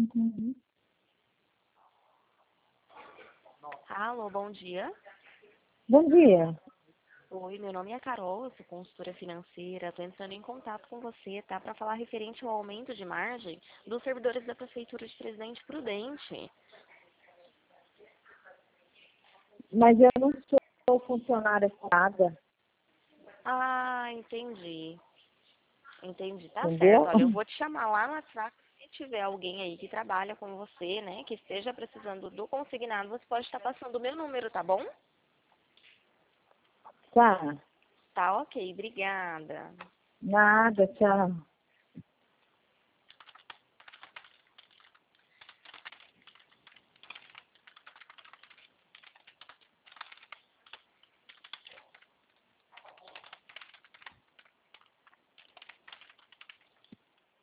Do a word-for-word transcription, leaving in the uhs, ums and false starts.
Uhum. Alô, bom dia. Bom dia. Oi, meu nome é Carol, eu sou consultora financeira. Estou entrando em contato com você, tá? Para falar referente ao aumento de margem dos servidores da Prefeitura de Presidente Prudente. Mas eu não sou funcionária nada, Ah, entendi. Entendi, tá certo. entendeu? Olha, eu vou te chamar lá no WhatsApp. Se tiver alguém aí que trabalha com você, né, que esteja precisando do consignado, você pode estar passando o meu número, tá bom? Tá. Tá ok, obrigada. Nada, tchau.